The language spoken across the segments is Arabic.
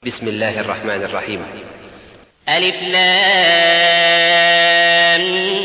بسم الله الرحمن الرحيم. ألف لام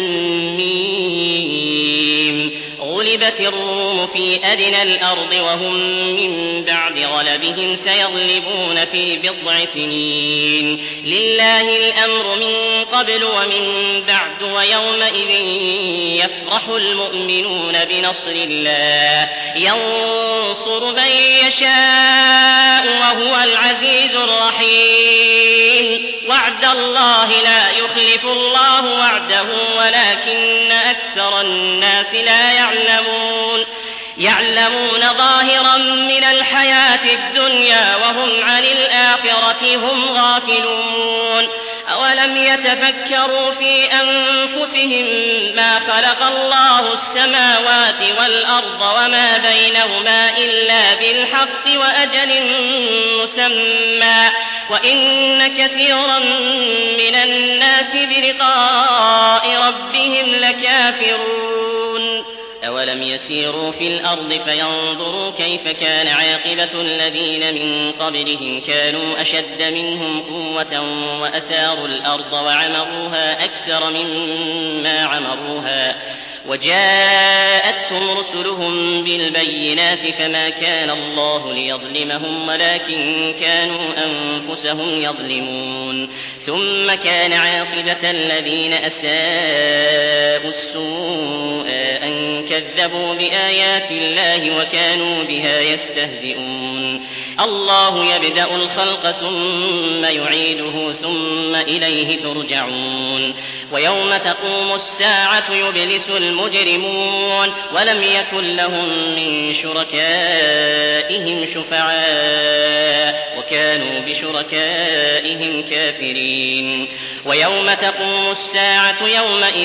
ميم. غلبت الروم في أدنى الأرض وهم من بعد غلبهم سيغلبون في بضع سنين. لله الأمر من قبل ومن بعد ويومئذ يفرح المؤمنون بنصر الله ينصر من يشاء وهو العزيز الرحيم. وعد الله لا يخلف الله وعده ولكن أكثر الناس لا يعلمون ظاهرا من الحياة الدنيا وهم عن الآخرة هم غافلون. أولم يتفكروا في أنفسهم ما خلق الله السماوات والأرض وما بينهما إلا بالحق وأجل مسمى وإن كثيرا من الناس بلقاء ربهم لكافرون. أولم يسيروا في الأرض فينظروا كيف كان عاقبة الذين من قبلهم كانوا أشد منهم قوة وأثاروا الأرض وعمروها أكثر مما عمروها وجاءتهم رسلهم بالبينات فما كان الله ليظلمهم ولكن كانوا أنفسهم يظلمون. ثم كان عاقبة الذين أساءوا السوء أن كذبوا بآيات الله وكانوا بها يستهزئون. الله يبدأ الخلق ثم يعيده ثم إليه ترجعون. ويوم تقوم الساعة يبلس المجرمون ولم يكن لهم من شركائهم شفعاء وكانوا بشركائهم كافرين. ويوم تقوم الساعة يومئذ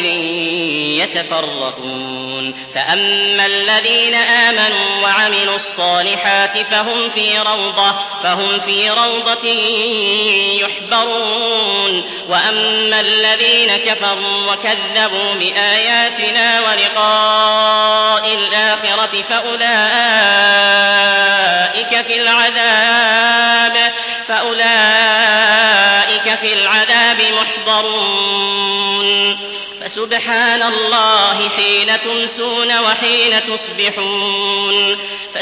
يتفرقون. فأما الذين آمنوا وعملوا الصالحات فهم في روضة يحبرون. وأما الذين كفروا وكذبوا بآياتنا ولقاء الآخرة فأولئك في العذاب محضرون. فسبحان الله حين تمسون وحين تصبحون.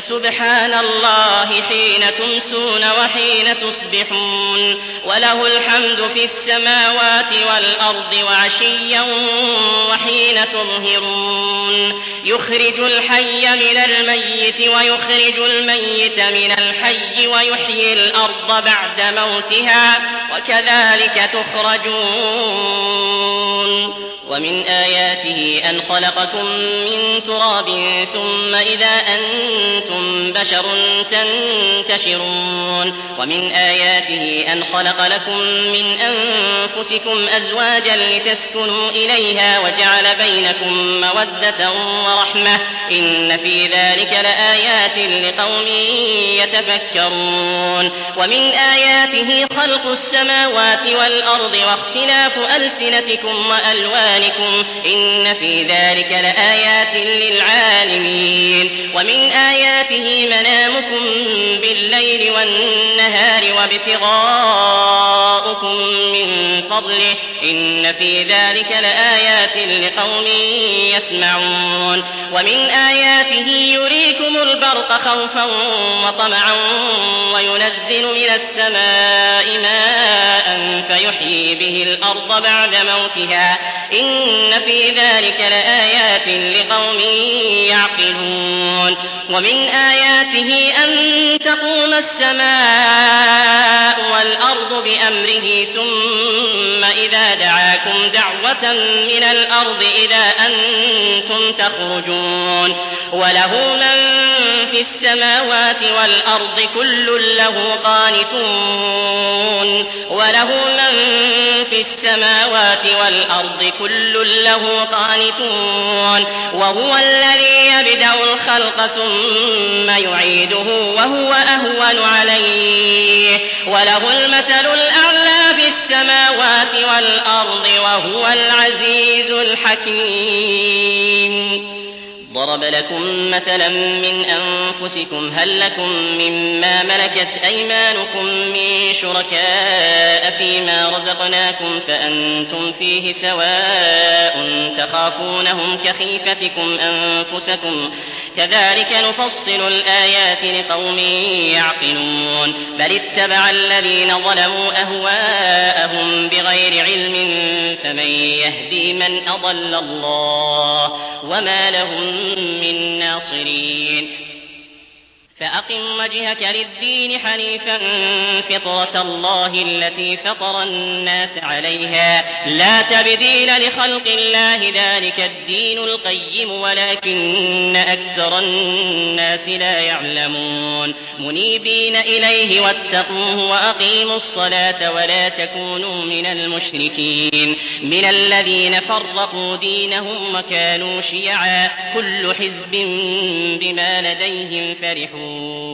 وله الحمد في السماوات والأرض وعشيا وحين تظهرون. يخرج الحي من الميت ويخرج الميت من الحي ويحيي الأرض بعد موتها وكذلك تخرجون. ومن آياته أن خلقكم من تراب ثم إذا أنتم بشر تنتشرون. ومن آياته أن خلق لكم من أنفسكم أزواجا لتسكنوا إليها وجعل بينكم مودة ورحمة إن في ذلك لآيات لقوم يتفكرون. ومن آياته خلق السماوات والأرض واختلاف ألسنتكم وألوانكم إن في ذلك لآيات للعالمين. ومن آياته منامكم بالليل والنهار وابتغاؤكم من فضله إن في ذلك لآيات لقوم يسمعون. ومن آياته يريكم البرق خوفا وطمعا وينزل من السماء ماء فيحيي به الأرض بعد موتها إن في ذلك لآيات لقوم يعقلون. ومن آياته أن تقوم السماء والأرض بأمره ثم إذا دعاكم دعوة من الأرض إذا أنتم تخرجون. وله من في السماوات والأرض كل له قانتون. وهو الذي يبدأ الخلق ثم يعيده وهو أهون عليه وله المثل الأعلى في السماوات والأرض وهو العزيز الحكيم. ضرب لكم مثلا من أنفسكم هل لكم مما ملكت أيمانكم من شركاء فيما رزقناكم فأنتم فيه سواء تخافونهم كخيفتكم أنفسكم كذلك نفصل الآيات لقوم يعقلون بل اتبع الذين ظلموا أهواءهم بغير علم فمن يهدي من أضل الله وما لهم من ناصرين فأقم وجهك للدين حنيفا فطرة الله التي فطر الناس عليها لا تبديل لخلق الله ذلك الدين القيم ولكن أكثر الناس لا يعلمون منيبين إليه واتقوه وأقيموا الصلاة ولا تكونوا من المشركين من الذين فرقوا دينهم وكانوا شيعا كل حزب بما لديهم فرحون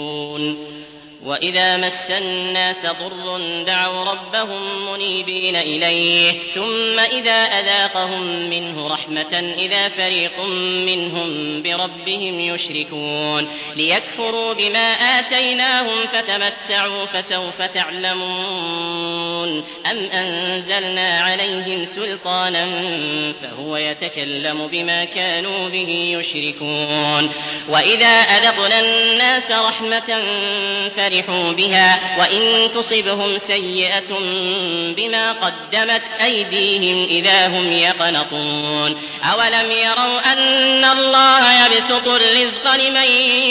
وإذا مس الناس ضر دعوا ربهم منيبين إليه ثم إذا أذاقهم منه رحمة إذا فريق منهم بربهم يشركون ليكفروا بما آتيناهم فتمتعوا فسوف تعلمون أم أنزلنا عليهم سلطانا فهو يتكلم بما كانوا به يشركون وإذا أذقنا الناس رحمة فرحوا بها وإن تصبهم سيئة بما قدمت أيديهم إذا هم يقنطون أولم يروا أن الله يبسط الرزق لمن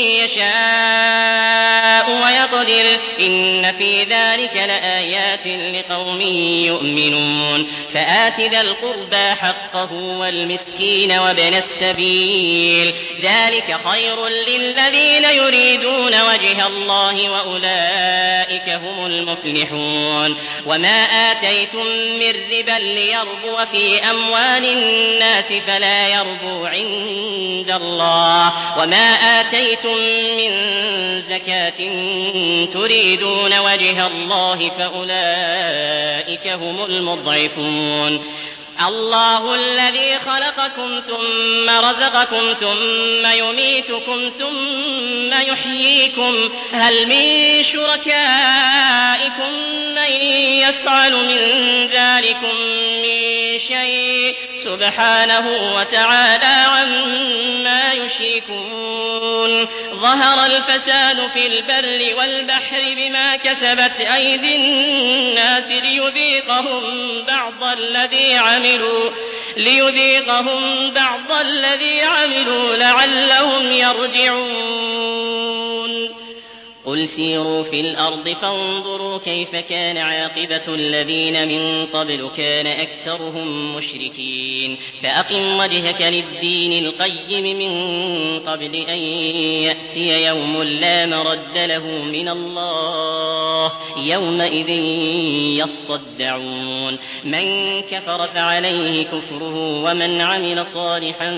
يشاء ويقدر إن في ذلك لآيات لقوم يؤمنون فآت ذا القربى حقه والمسكين وابن السبيل ذلك خير للذين يريدون وجه الله وأولئك هم المفلحون وما آتيتم من ربا ليربو في أموال الناس فلا يربو عند الله وما آتيتم من زكاة تريدون وجه الله فأولئك هم المضعفون الله الذي خلقكم ثم رزقكم ثم يميتكم ثم يحييكم هل من شركائكم من يفعل من ذلكم من شيء سبحانه وتعالى عما يشركون ظهر الفساد في البر والبحر بما كسبت أيدي الناس ليذيقهم بعض الذي عملوا لعلهم يرجعون قل سيروا في الأرض فانظروا كيف كان عاقبة الذين من قبل كان أكثرهم مشركين فأقم وجهك للدين القيم من قبل أن يأتي يوم لا مرد له من الله يومئذ يصدعون من كفر فعليه كفره ومن عمل صالحا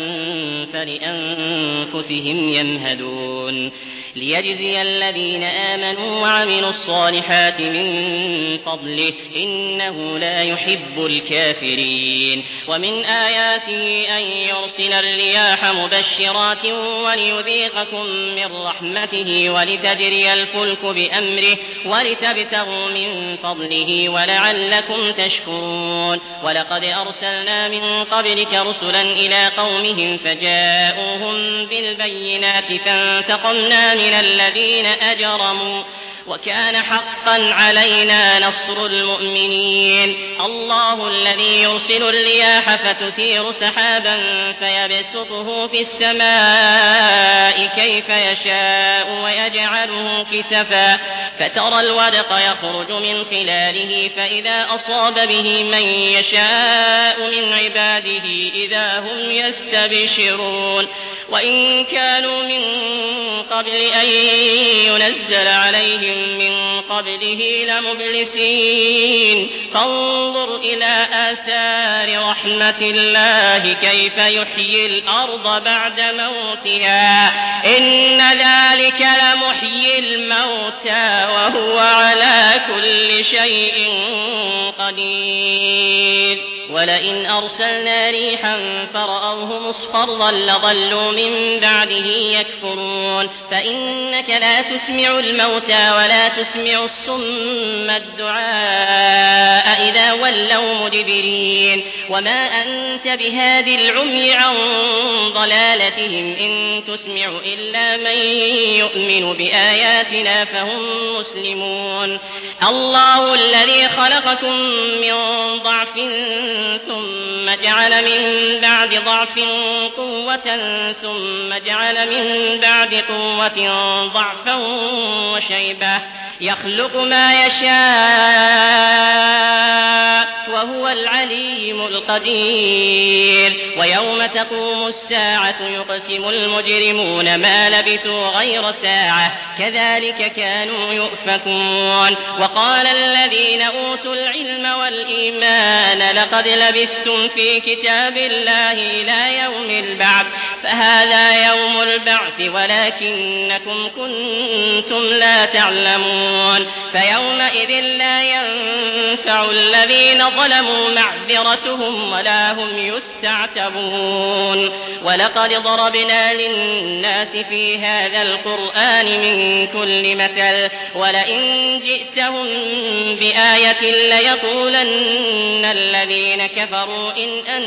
فلأنفسهم يمهدون ليجزي الذين آمنوا وعملوا الصالحات من فضله إنه لا يحب الكافرين ومن آياته أن يرسل الرياح مبشرات وليذيقكم من رحمته ولتجري الفلك بأمره ولتبتغوا من فضله ولعلكم تشكرون ولقد أرسلنا من قبلك رسلا إلى قومهم فجاءوهم بالبينات فانتقمنا من الذين أجرموا وكان حقا علينا نصر المؤمنين الله الذي يرسل الرياح فتثير سحابا فيبسطه في السماء كيف يشاء ويجعله كسفا فترى الودق يخرج من خلاله فإذا أصاب به من يشاء من عباده إذا هم يستبشرون وإن كانوا من قبل أن ينزل عليهم من قبله لمبلسين فانظر إلى آثار رحمة الله كيف يحيي الأرض بعد موتها إن ذلك لمحيي الموتى وهو على كل شيء قدير ولئن أرسلنا ريحا فرأوه مصفرا لظلوا من بعده يكفرون فإنك لا تسمع الموتى ولا تسمع الصم الدعاء إذا ولوا مدبرين وما أنت بهاد العمي عن ضلالتهم إن تسمع إلا من يؤمن بآياتنا فهم مسلمون الله الذي خلقكم من ضعف ثم جعل من بعد ضعف قوة ثم جعل من بعد قوة ضعفا وشيبة يخلق ما يشاء وهو العليم القدير ويوم تقوم الساعة يقسم المجرمون ما لبثوا غير ساعة كذلك كانوا يؤفكون وقال الذين أوتوا العلم والإيمان لقد لبثتم في كتاب الله إلى يوم البعث فهذا يوم البعث ولكنكم كنتم لا تعلمون فيومئذ لا ينفع الذين ظلموا معذرتهم ولا هم يستعتبون ولقد ضربنا للناس في هذا القرآن من كل مثل ولئن جئتهم بآية ليقولن الذين كفروا إن